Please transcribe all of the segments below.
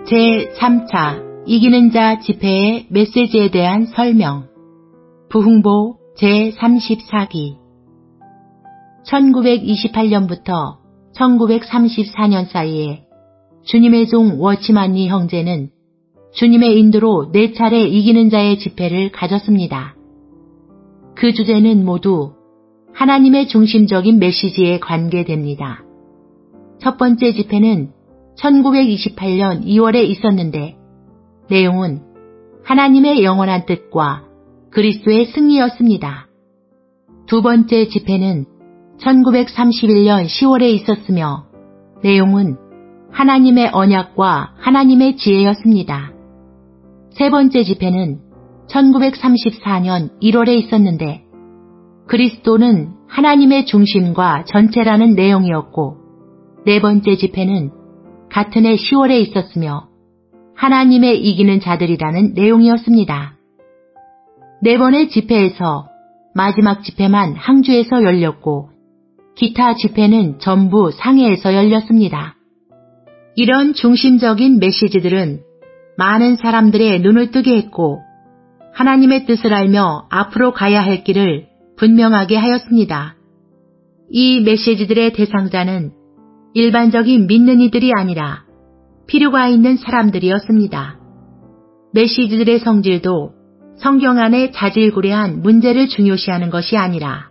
제3차 이기는 자 집회의 메시지에 대한 설명. 부흥보 제34기 1928년부터 1934년 사이에 주님의 종 워치만리 형제는 주님의 인도로 4차례 이기는 자의 집회를 가졌습니다. 그 주제는 모두 하나님의 중심적인 메시지에 관계됩니다. 첫 번째 집회는 1928년 2월에 있었는데 내용은 하나님의 영원한 뜻과 그리스도의 승리였습니다. 두 번째 집회는 1931년 10월에 있었으며 내용은 하나님의 언약과 하나님의 지혜였습니다. 세 번째 집회는 1934년 1월에 있었는데 그리스도는 하나님의 중심과 전체라는 내용이었고 네 번째 집회는 같은 해 10월에 있었으며 하나님의 이기는 자들이라는 내용이었습니다. 네 번의 집회에서 마지막 집회만 항주에서 열렸고 기타 집회는 전부 상해에서 열렸습니다. 이런 중심적인 메시지들은 많은 사람들의 눈을 뜨게 했고 하나님의 뜻을 알며 앞으로 가야 할 길을 분명하게 하였습니다. 이 메시지들의 대상자는 일반적인 믿는 이들이 아니라 필요가 있는 사람들이었습니다. 메시지들의 성질도 성경 안에 자질구레한 문제를 중요시하는 것이 아니라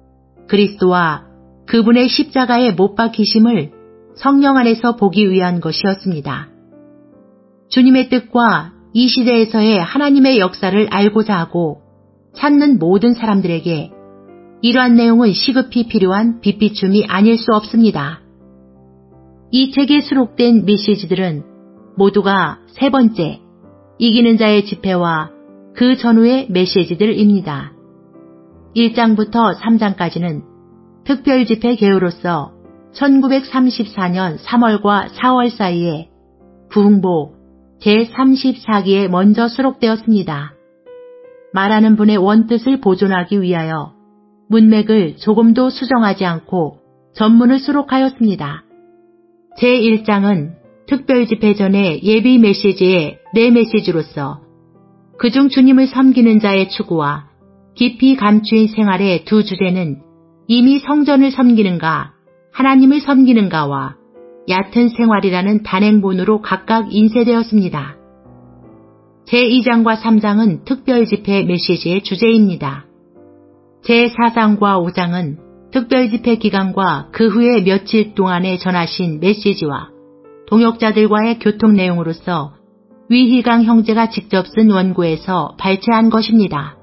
그리스도와 그분의 십자가에 못 박히심을 성령 안에서 보기 위한 것이었습니다. 주님의 뜻과 이 시대에서의 하나님의 역사를 알고자 하고 찾는 모든 사람들에게 이러한 내용은 시급히 필요한 빛비춤이 아닐 수 없습니다. 이 책에 수록된 메시지들은 모두가 세 번째, 이기는 자의 집회와 그 전후의 메시지들입니다. 1장부터 3장까지는 특별 집회 개요로서 1934년 3월과 4월 사이에 부흥보 제34기에 먼저 수록되었습니다. 말하는 분의 원뜻을 보존하기 위하여 문맥을 조금도 수정하지 않고 전문을 수록하였습니다. 제1장은 특별 집회 전의 예비 메시지의 네 메시지로서 그중 주님을 섬기는 자의 추구와 깊이 감추인 생활의 두 주제는 이미 성전을 섬기는가 하나님을 섬기는가와 얕은 생활이라는 단행본으로 각각 인쇄되었습니다. 제2장과 3장은 특별 집회 메시지의 주제입니다. 제4장과 5장은 특별 집회 기간과 그 후에 며칠 동안에 전하신 메시지와 동역자들과의 교통 내용으로서 위희강 형제가 직접 쓴 원고에서 발췌한 것입니다.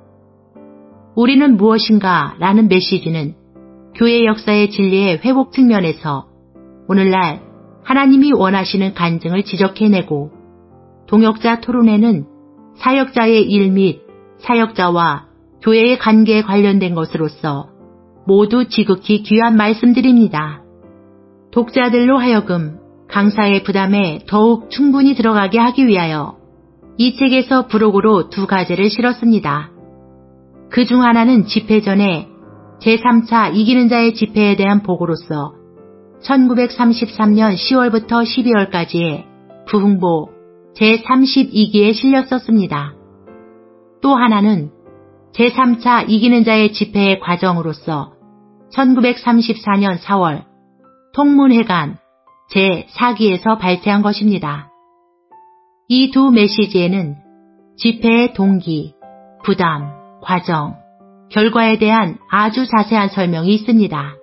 우리는 무엇인가 라는 메시지는 교회 역사의 진리의 회복 측면에서 오늘날 하나님이 원하시는 간증을 지적해내고 동역자 토론회는 사역자의 일 및 사역자와 교회의 관계에 관련된 것으로서 모두 지극히 귀한 말씀들입니다. 독자들로 하여금 강사의 부담에 더욱 충분히 들어가게 하기 위하여 이 책에서 부록으로 두 가지를 실었습니다. 그 중 하나는 집회 전에 제3차 이기는 자의 집회에 대한 보고로서 1933년 10월부터 12월까지의 부흥보 제32기에 실렸었습니다. 또 하나는 제3차 이기는 자의 집회의 과정으로서 1934년 4월 통문회관 제4기에서 발췌한 것입니다. 이 두 메시지에는 집회의 동기, 부담, 과정, 결과에 대한 아주 자세한 설명이 있습니다.